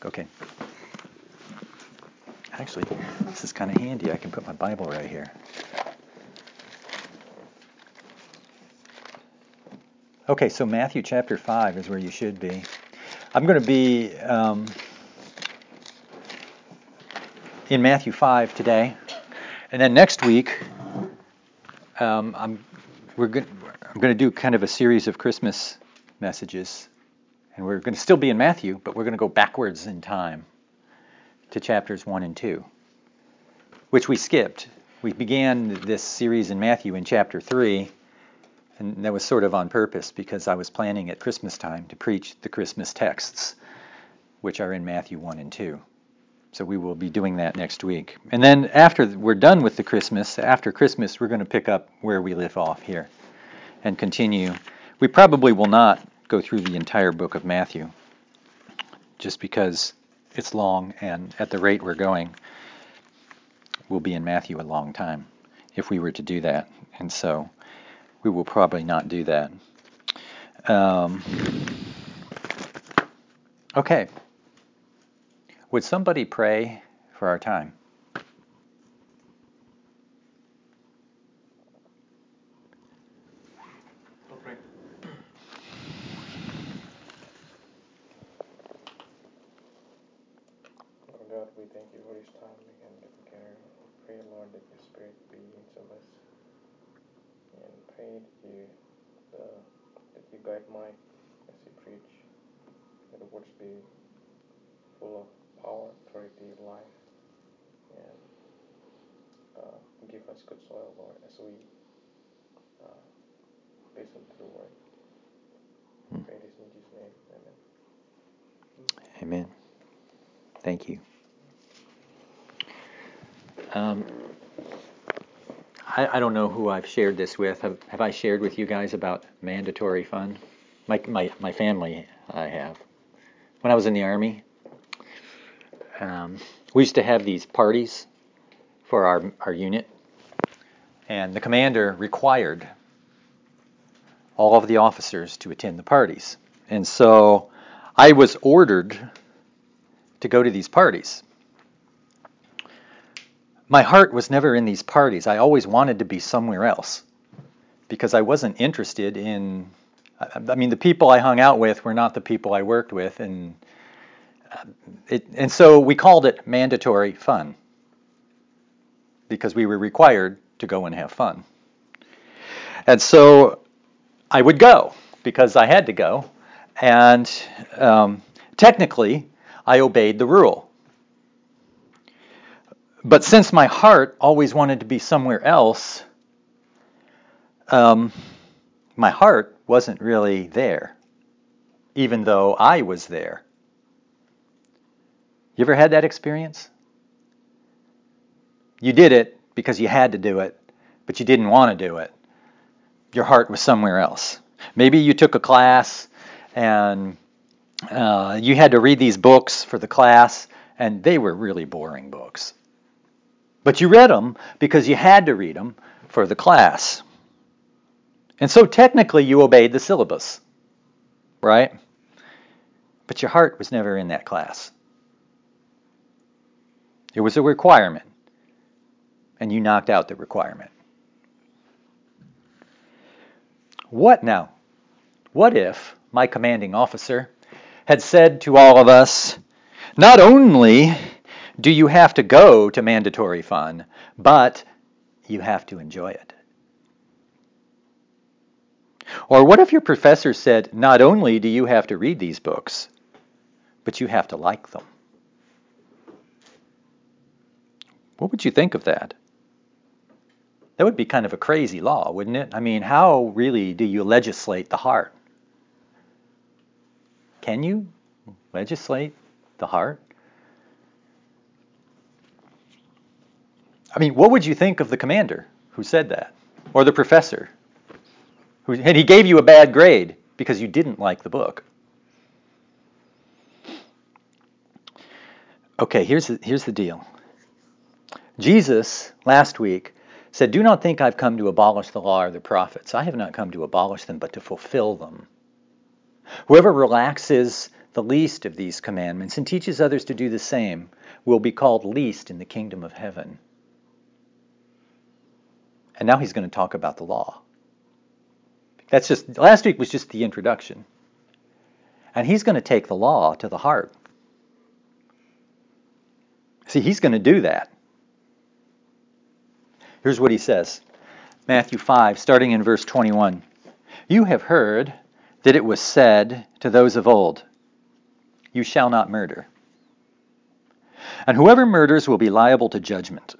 Okay. Actually, this is kind of handy. I can put my Bible right here. Okay, so Matthew chapter 5 is where you should be. I'm going to be in Matthew 5 today, and then next week I'm going to do kind of a series of Christmas messages, and we're going to still be in Matthew, but we're going to go backwards in time to chapters 1 and 2, which we skipped. We began this series in Matthew in chapter 3, and that was sort of on purpose because I was planning at Christmas time to preach the Christmas texts, which are in Matthew 1 and 2. So we will be doing that next week. And then after we're done with after Christmas, we're going to pick up where we left off here and continue. We probably will not go through the entire book of Matthew, just because it's long, and at the rate we're going, we'll be in Matthew a long time if we were to do that. And so we will probably not do that. Okay. Would somebody pray for our time? I'll pray. Lord God, we thank you for this time we can get together. Pray, Lord, that your Spirit be in us, and pray that you guide Mike as he preach. That the words be full of power, authority, life, and give us good soil, Lord, as we listen to the word. Pray this in Jesus' name. Amen. Amen. Thank you. I don't know who I've shared this with. Have I shared with you guys about mandatory fund? My family, I have. When I was in the Army, we used to have these parties for our unit, and the commander required all of the officers to attend the parties. And so I was ordered to go to these parties. My heart was never in these parties. I always wanted to be somewhere else because I wasn't interested in, the people I hung out with were not the people I worked with, and so we called it mandatory fun because we were required to go and have fun. And so I would go because I had to go, and technically I obeyed the rule. But since my heart always wanted to be somewhere else, my heart wasn't really there, even though I was there. You ever had that experience? You did it because you had to do it, but you didn't want to do it. Your heart was somewhere else. Maybe you took a class and you had to read these books for the class, and they were really boring books. But you read them because you had to read them for the class. And so technically you obeyed the syllabus, right? But your heart was never in that class. It was a requirement, and you knocked out the requirement. What now? What if my commanding officer had said to all of us, not only do you have to go to mandatory fun, but you have to enjoy it? Or what if your professor said, not only do you have to read these books, but you have to like them? What would you think of that? That would be kind of a crazy law, wouldn't it? How really do you legislate the heart? Can you legislate the heart? What would you think of the commander who said that? Or the professor? And he gave you a bad grade because you didn't like the book. Okay, here's the deal. Jesus, last week, said, do not think I've come to abolish the law or the prophets. I have not come to abolish them, but to fulfill them. Whoever relaxes the least of these commandments and teaches others to do the same will be called least in the kingdom of heaven. And now he's going to talk about the law. Last week was just the introduction. And he's going to take the law to the heart. See, he's going to do that. Here's what he says. Matthew 5, starting in verse 21. You have heard that it was said to those of old, you shall not murder. And whoever murders will be liable to judgment.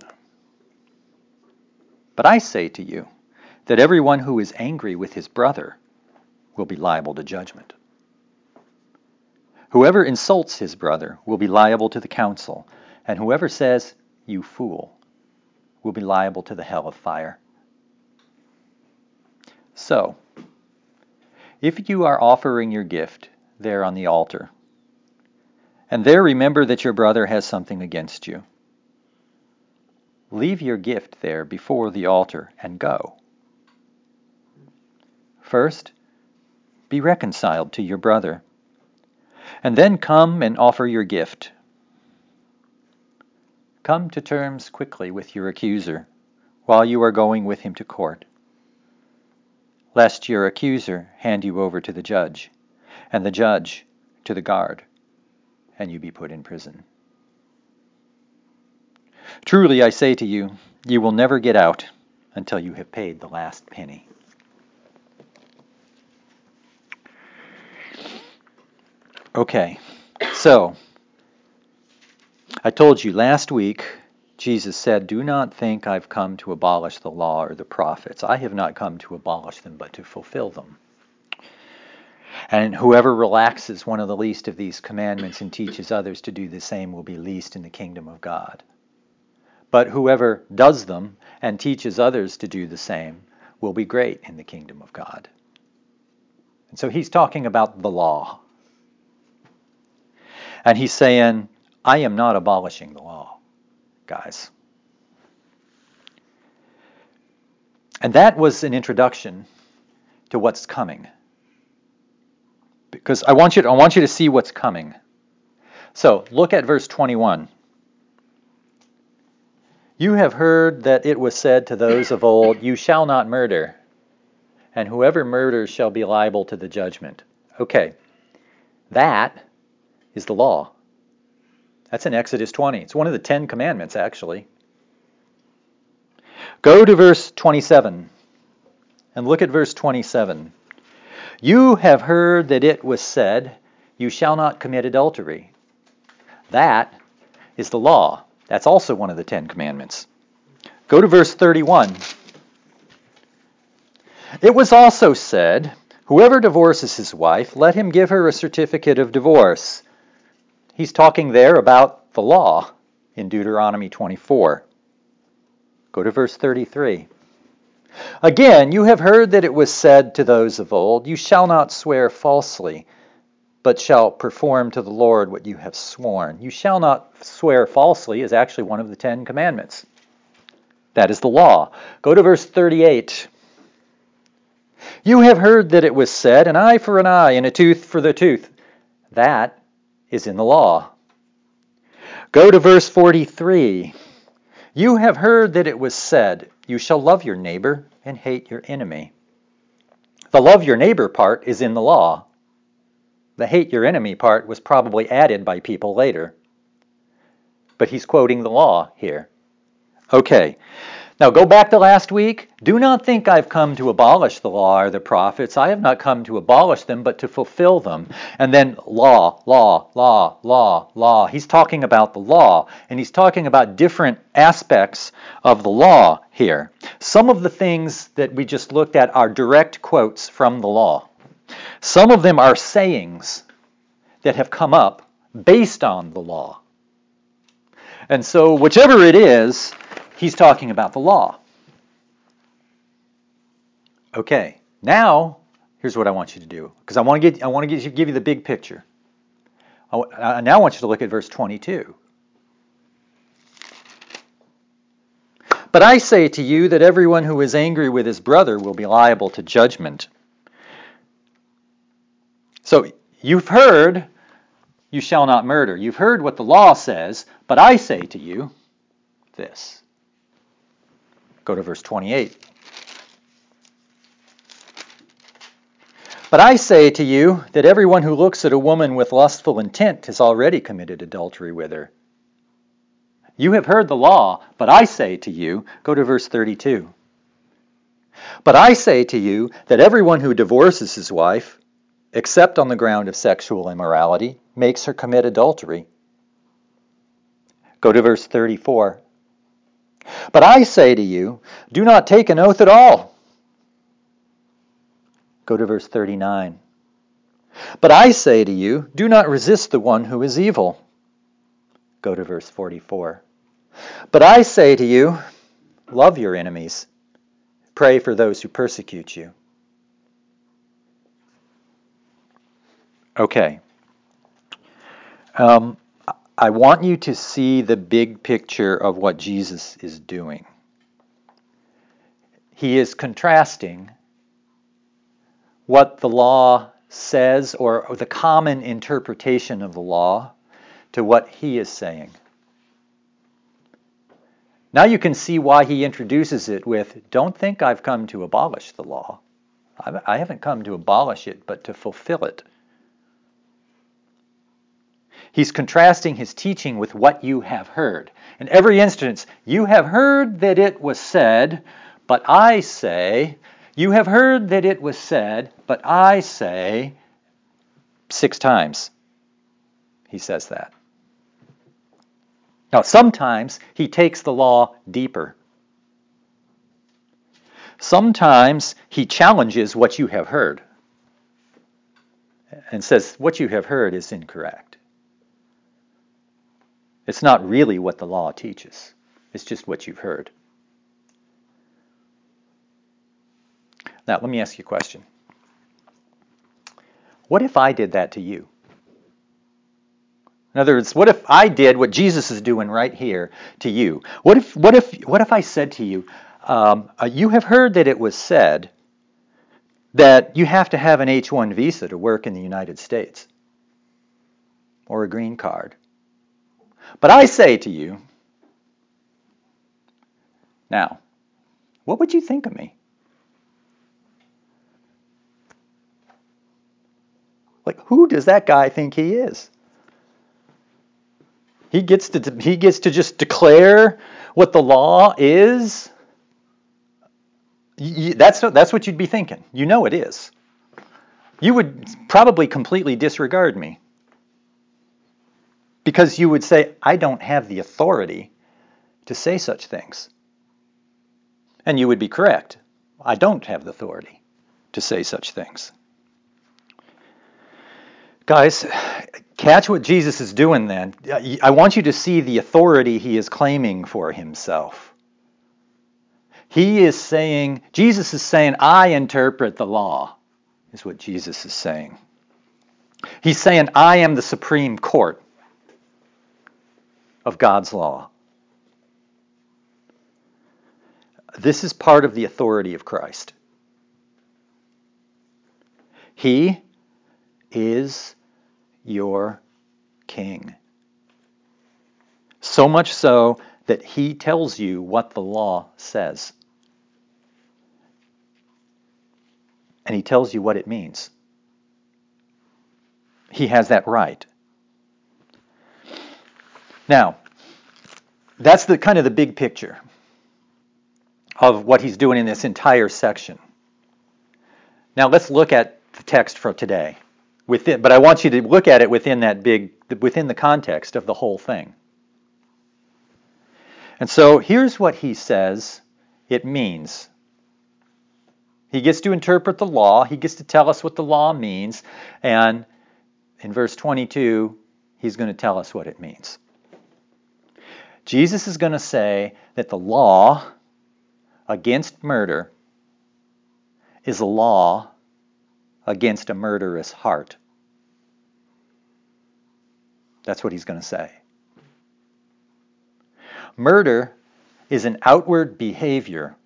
But I say to you that everyone who is angry with his brother will be liable to judgment. Whoever insults his brother will be liable to the council, and whoever says, you fool, will be liable to the hell of fire. So, if you are offering your gift there on the altar, and there remember that your brother has something against you, leave your gift there before the altar and go. First, be reconciled to your brother, and then come and offer your gift. Come to terms quickly with your accuser while you are going with him to court, lest your accuser hand you over to the judge, and the judge to the guard, and you be put in prison. Truly, I say to you, you will never get out until you have paid the last penny. Okay, so I told you last week, Jesus said, do not think I've come to abolish the law or the prophets. I have not come to abolish them, but to fulfill them. And whoever relaxes one of the least of these commandments and teaches others to do the same will be least in the kingdom of God. But whoever does them and teaches others to do the same will be great in the kingdom of God. And so he's talking about the law. And he's saying, I am not abolishing the law, guys. And that was an introduction to what's coming. Because I want you to see what's coming. So, look at verse 21. You have heard that it was said to those of old, you shall not murder, and whoever murders shall be liable to the judgment. Okay, that is the law. That's in Exodus 20. It's one of the 10 commandments, actually. Go to verse 27 and look at verse 27. You have heard that it was said, you shall not commit adultery. That is the law. That's also one of the 10 commandments. Go to verse 31. It was also said, whoever divorces his wife, let him give her a certificate of divorce. He's talking there about the law in Deuteronomy 24. Go to verse 33. Again, you have heard that it was said to those of old, you shall not swear falsely, but shall perform to the Lord what you have sworn. You shall not swear falsely is actually one of the 10 commandments. That is the law. Go to verse 38. You have heard that it was said, an eye for an eye and a tooth for the tooth. That is in the law. Go to verse 43. You have heard that it was said, you shall love your neighbor and hate your enemy. The love your neighbor part is in the law. The hate your enemy part was probably added by people later. But he's quoting the law here. Okay, now go back to last week. Do not think I've come to abolish the law or the prophets. I have not come to abolish them, but to fulfill them. And then law, law, law, law, law. He's talking about the law, and he's talking about different aspects of the law here. Some of the things that we just looked at are direct quotes from the law. Some of them are sayings that have come up based on the law. And so whichever it is, he's talking about the law. Okay, now here's what I want you to do, because I want to give you the big picture. I now want you to look at verse 22. But I say to you that everyone who is angry with his brother will be liable to judgment. So you've heard you shall not murder. You've heard what the law says, but I say to you this. Go to verse 28. But I say to you that everyone who looks at a woman with lustful intent has already committed adultery with her. You have heard the law, but I say to you, go to verse 32. But I say to you that everyone who divorces his wife, except on the ground of sexual immorality, makes her commit adultery. Go to verse 34. But I say to you, do not take an oath at all. Go to verse 39. But I say to you, do not resist the one who is evil. Go to verse 44. But I say to you, love your enemies. Pray for those who persecute you. Okay. I want you to see the big picture of what Jesus is doing. He is contrasting what the law says, or the common interpretation of the law, to what he is saying. Now you can see why he introduces it with, don't think I've come to abolish the law. I haven't come to abolish it, but to fulfill it. He's contrasting his teaching with what you have heard. In every instance, you have heard that it was said, but I say, you have heard that it was said, but I say, 6 times he says that. Now, sometimes he takes the law deeper. Sometimes he challenges what you have heard and says, what you have heard is incorrect. It's not really what the law teaches. It's just what you've heard. Now, let me ask you a question. What if I did that to you? In other words, what if I did what Jesus is doing right here to you? What if I said to you, you have heard that it was said that you have to have an H-1 visa to work in the United States, or a green card. But I say to you, now, what would you think of me? Like, who does that guy think he is? He gets to just declare what the law is. That's what you'd be thinking. You know it is. You would probably completely disregard me, because you would say, I don't have the authority to say such things. And you would be correct. I don't have the authority to say such things. Guys, catch what Jesus is doing then. I want you to see the authority he is claiming for himself. Jesus is saying, I interpret the law, is what Jesus is saying. He's saying, I am the supreme court of God's law. This is part of the authority of Christ. He is your king. So much so that he tells you what the law says. And he tells you what it means. He has that right. Now, that's the kind of the big picture of what he's doing in this entire section. Now let's look at the text for today. But I want you to look at it within the context of the whole thing. And so here's what he says it means. He gets to interpret the law. He gets to tell us what the law means. And in verse 22, he's going to tell us what it means. Jesus is going to say that the law against murder is a law against a murderous heart. That's what he's going to say. Murder is an outward behavior.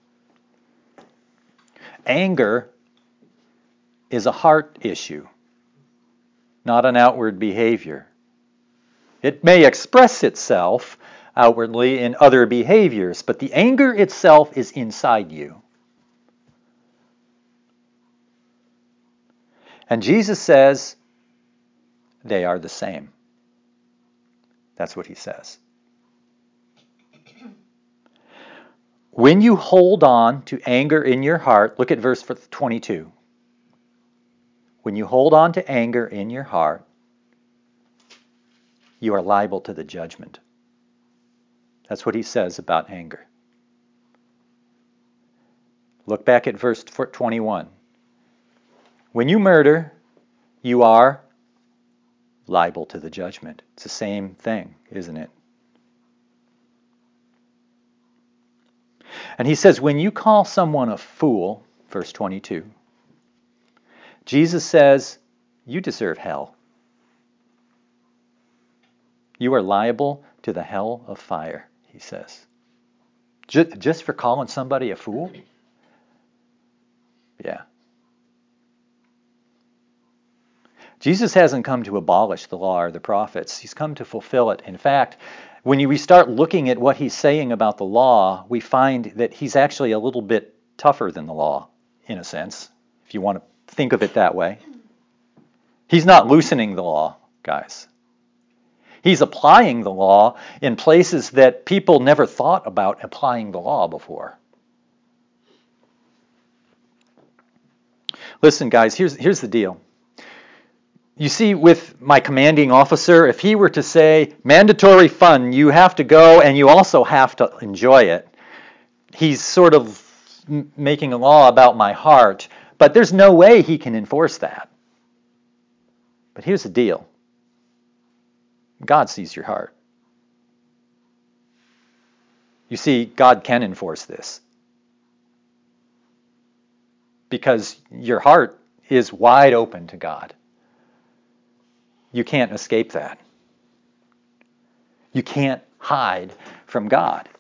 Anger is a heart issue, not an outward behavior. It may express itself outwardly in other behaviors, but the anger itself is inside you. And Jesus says they are the same. That's what he says. When you hold on to anger in your heart, look at verse 22. When you hold on to anger in your heart, you are liable to the judgment. That's what he says about anger. Look back at verse 21. When you murder, you are liable to the judgment. It's the same thing, isn't it? And he says, when you call someone a fool, verse 22, Jesus says, you deserve hell. You are liable to the hell of fire, he says. Just for calling somebody a fool? Yeah. Jesus hasn't come to abolish the law or the prophets. He's come to fulfill it. In fact, when we start looking at what he's saying about the law, we find that he's actually a little bit tougher than the law, in a sense, if you want to think of it that way. He's not loosening the law, guys. He's applying the law in places that people never thought about applying the law before. Listen, guys, here's the deal. You see, with my commanding officer, if he were to say, mandatory fun, you have to go and you also have to enjoy it, he's sort of making a law about my heart, but there's no way he can enforce that. But here's the deal. God sees your heart. You see, God can enforce this. Because your heart is wide open to God. You can't escape that. You can't hide from God.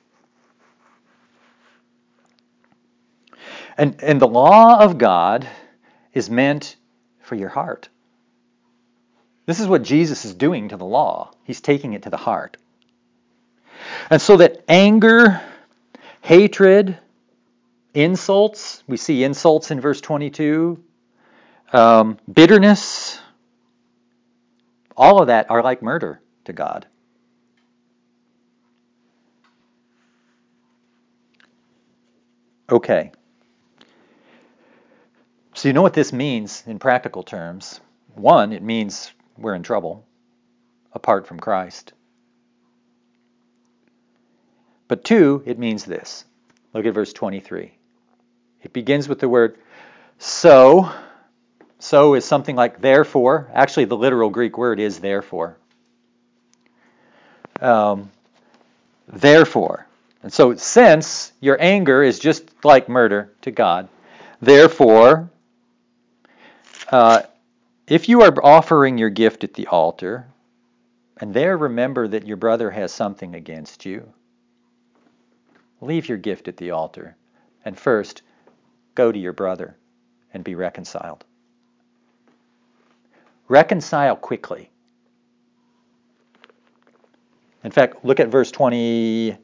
And the law of God is meant for your heart. This is what Jesus is doing to the law. He's taking it to the heart. And so that anger, hatred, insults, we see insults in verse 22, bitterness, all of that are like murder to God. Okay. So you know what this means in practical terms. One, it means we're in trouble apart from Christ. But two, it means this. Look at verse 23. It begins with the word so. So is something like therefore. Actually, the literal Greek word is therefore. Therefore. And so since your anger is just like murder to God, therefore, if you are offering your gift at the altar, and there remember that your brother has something against you, leave your gift at the altar, and first go to your brother and be reconciled. Reconcile quickly. In fact, look at verse 25.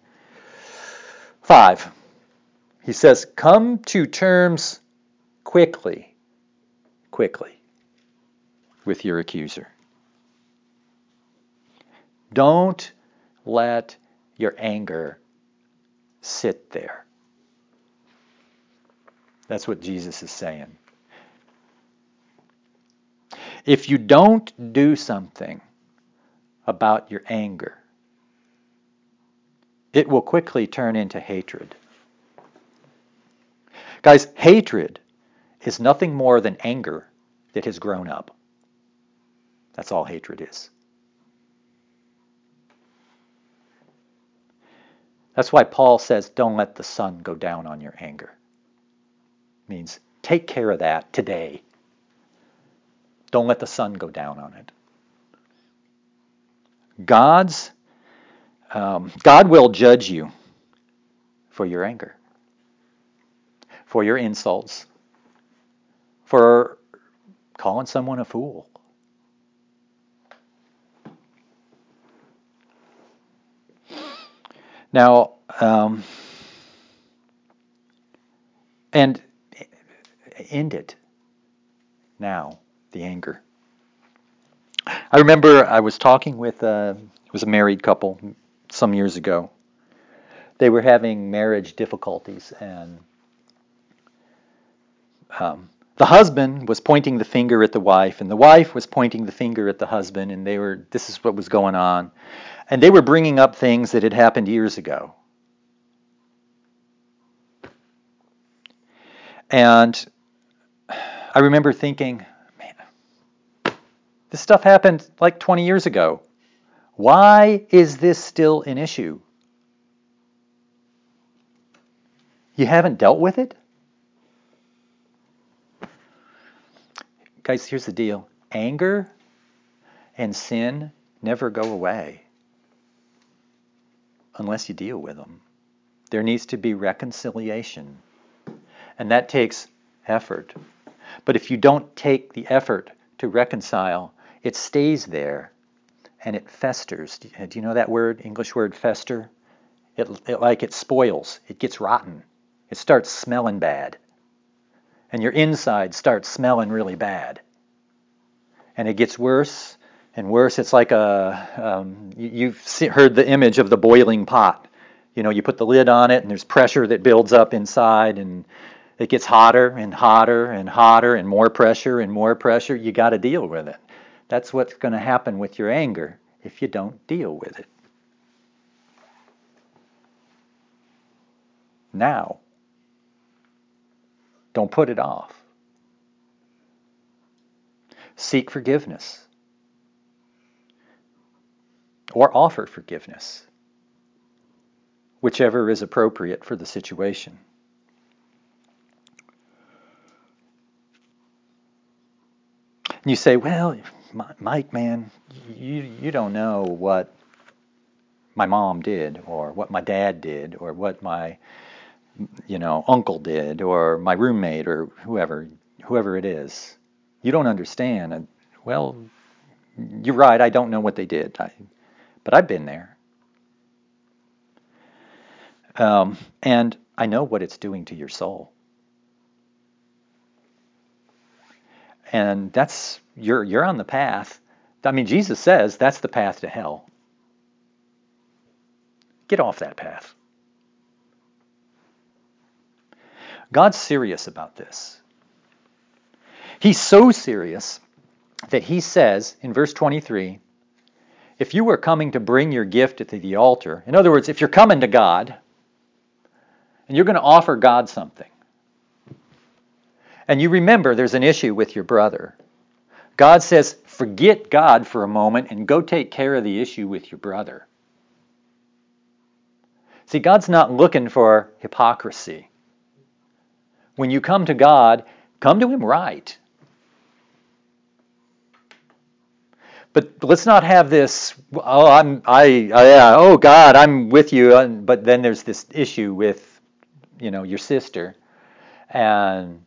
He says, come to terms quickly with your accuser. Don't let your anger sit there. That's what Jesus is saying. If you don't do something about your anger, it will quickly turn into hatred. Guys, hatred is nothing more than anger that has grown up. That's all hatred is. That's why Paul says, don't let the sun go down on your anger. It means take care of that today. Don't let the sun go down on it. God will judge you for your anger, for your insults, for calling someone a fool. Now, and end it now, the anger. I remember I was talking with it was a married couple some years ago. They were having marriage difficulties, and the husband was pointing the finger at the wife, and the wife was pointing the finger at the husband, and this is what was going on. And they were bringing up things that had happened years ago. And I remember thinking, man, this stuff happened like 20 years ago. Why is this still an issue? You haven't dealt with it? Guys, here's the deal. Anger and sin never go away unless you deal with them. There needs to be reconciliation, and that takes effort. But if you don't take the effort to reconcile, it stays there and it festers. Do you know that word, English word fester? It spoils. It gets rotten. It starts smelling bad. And your inside starts smelling really bad. And it gets worse and worse. It's like you've heard the image of the boiling pot. You know, you put the lid on it and there's pressure that builds up inside and it gets hotter and hotter and hotter and more pressure and more pressure. You got to deal with it. That's what's going to happen with your anger if you don't deal with it. Now. Don't put it off. Seek forgiveness. Or offer forgiveness. Whichever is appropriate for the situation. And you say, well, Mike, man, you don't know what my mom did, or what my dad did, or what my uncle did, or my roommate, or whoever it is. You don't understand. Well, you're right, I don't know what they did, but I've been there. And I know what it's doing to your soul. And that's, you're on the path. I mean, Jesus says that's the path to hell. Get off that path. God's serious about this. He's so serious that he says in verse 23, if you were coming to bring your gift to the altar, in other words, if you're coming to God and you're going to offer God something, and you remember there's an issue with your brother, God says, forget God for a moment and go take care of the issue with your brother. See, God's not looking for hypocrisy. When you come to God, come to Him right. But let's not have this, oh God, I'm with you, but then there's this issue with, your sister, and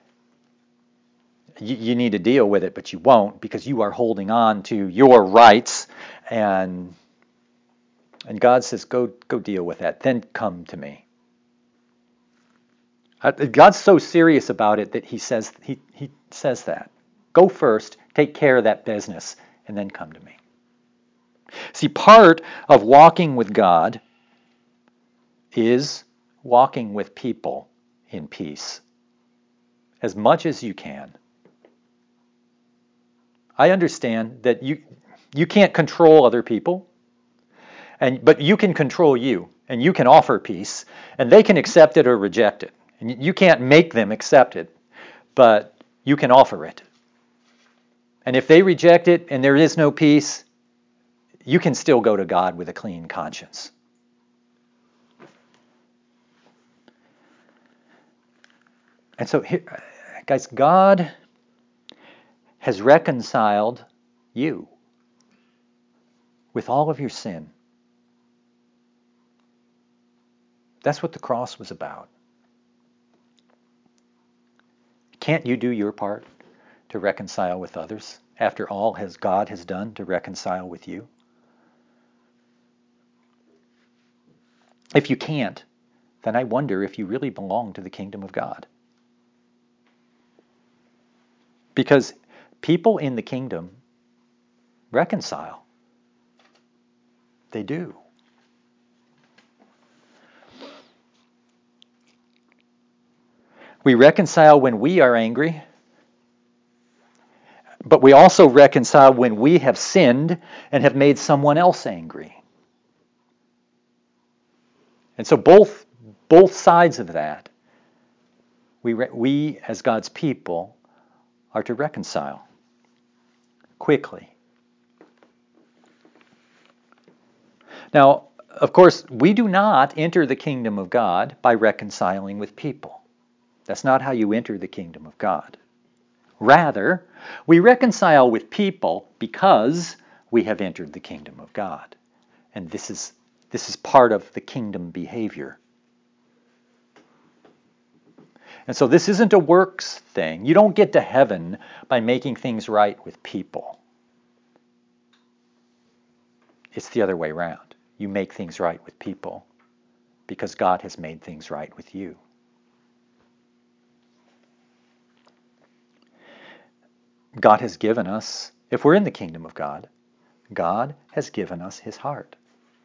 you need to deal with it, but you won't because you are holding on to your rights, and God says, go deal with that, then come to me. God's so serious about it that he says that. Go first, take care of that business, and then come to me. See, part of walking with God is walking with people in peace as much as you can. I understand that you can't control other people, but you can control you, and you can offer peace, and they can accept it or reject it. And you can't make them accept it, but you can offer it. And if they reject it and there is no peace, you can still go to God with a clean conscience. And so, here, guys, God has reconciled you with all of your sin. That's what the cross was about. Can't you do your part to reconcile with others after all God has done to reconcile with you? If you can't, then I wonder if you really belong to the kingdom of God. Because people in the kingdom reconcile. They do. We reconcile when we are angry, but we also reconcile when we have sinned and have made someone else angry. And so both sides of that, we as God's people are to reconcile quickly. Now, of course, we do not enter the kingdom of God by reconciling with people. That's not how you enter the kingdom of God. Rather, we reconcile with people because we have entered the kingdom of God. And this is part of the kingdom behavior. And so this isn't a works thing. You don't get to heaven by making things right with people. It's the other way around. You make things right with people because God has made things right with you. God has given us, if we're in the kingdom of God, God has given us His heart.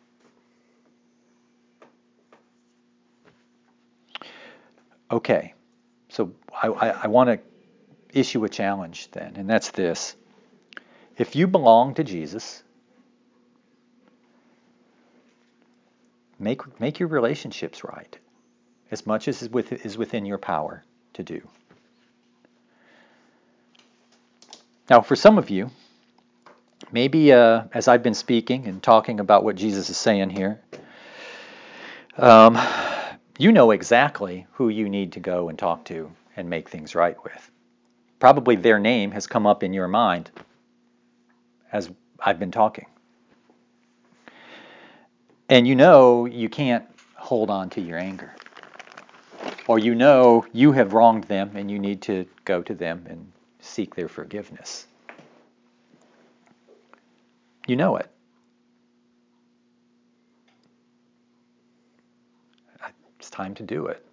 Okay, so I want to issue a challenge then, and that's this. If you belong to Jesus, make your relationships right, as much as is within your power to do. Now, for some of you, maybe as I've been speaking and talking about what Jesus is saying here, you know exactly who you need to go and talk to and make things right with. Probably their name has come up in your mind as I've been talking. And you know you can't hold on to your anger. Or you know you have wronged them and you need to go to them and seek their forgiveness. You know it. It's time to do it.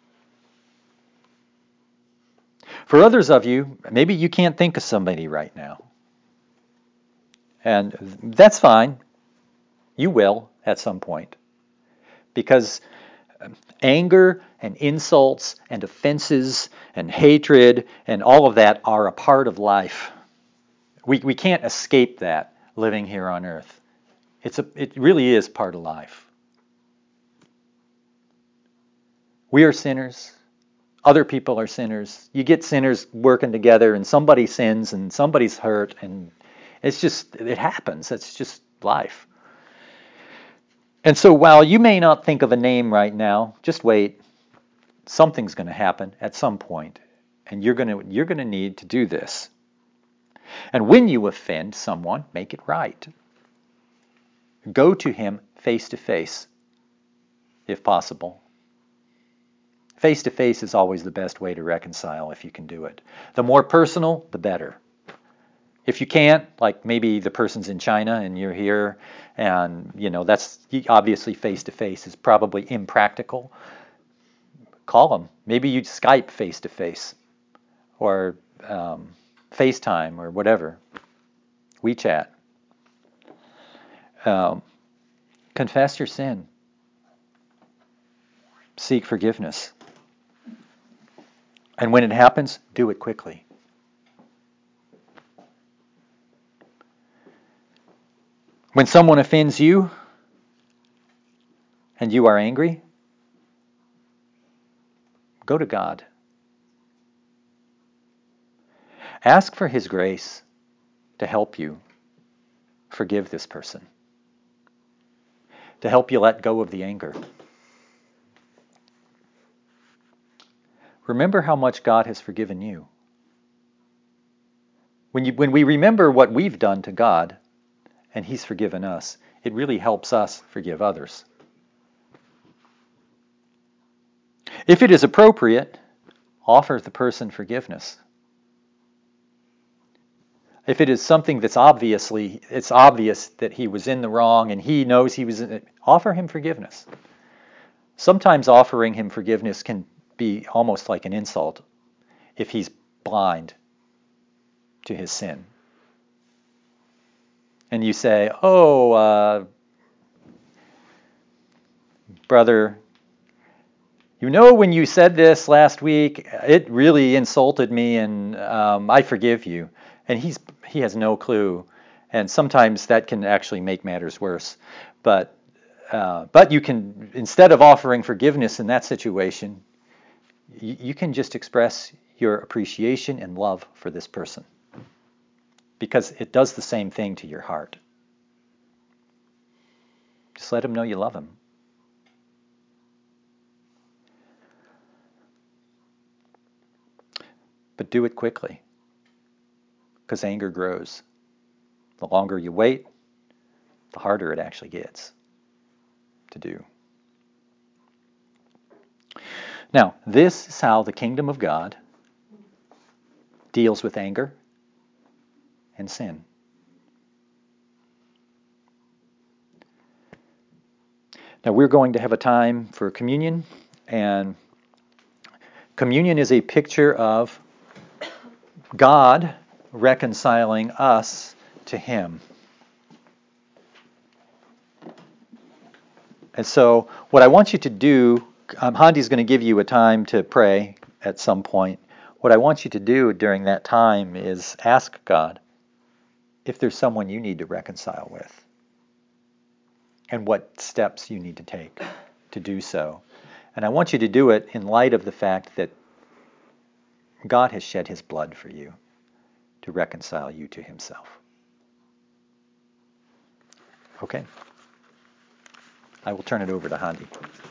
For others of you, maybe you can't think of somebody right now. And that's fine. You will at some point. Because anger and insults and offenses and hatred and all of that are a part of life. We can't escape that living here on earth. It really is part of life. We are sinners. Other people are sinners. You get sinners working together and somebody sins and somebody's hurt and it happens. It's just life. And so while you may not think of a name right now, just wait. Something's going to happen at some point, and you're going to need to do this. And when you offend someone, make it right. Go to him face to face, if possible. Face to face is always the best way to reconcile if you can do it. The more personal, the better. If you can't, like maybe the person's in China and you're here, and that's obviously face to face is probably impractical. Call them. Maybe you Skype face to face, or FaceTime, or whatever. WeChat. Confess your sin. Seek forgiveness. And when it happens, do it quickly. When someone offends you and you are angry, go to God. Ask for His grace to help you forgive this person, to help you let go of the anger. Remember how much God has forgiven you. When we remember what we've done to God and He's forgiven us, it really helps us forgive others. If it is appropriate, offer the person forgiveness. If it is something that's it's obvious that he was in the wrong and he knows he was in it, offer him forgiveness. Sometimes offering him forgiveness can be almost like an insult if he's blind to his sin. And you say, oh, brother, you know when you said this last week, it really insulted me, and I forgive you. And he has no clue. And sometimes that can actually make matters worse. But you can, instead of offering forgiveness in that situation, you can just express your appreciation and love for this person, because it does the same thing to your heart. Just let him know you love him. But do it quickly, because anger grows. The longer you wait, the harder it actually gets to do. Now, this is how the kingdom of God deals with anger and sin. Now, we're going to have a time for communion, and communion is a picture of God reconciling us to Him. And so what I want you to do, Handi's going to give you a time to pray at some point. What I want you to do during that time is ask God if there's someone you need to reconcile with, and what steps you need to take to do so. And I want you to do it in light of the fact that God has shed His blood for you to reconcile you to Himself. Okay? I will turn it over to Handi.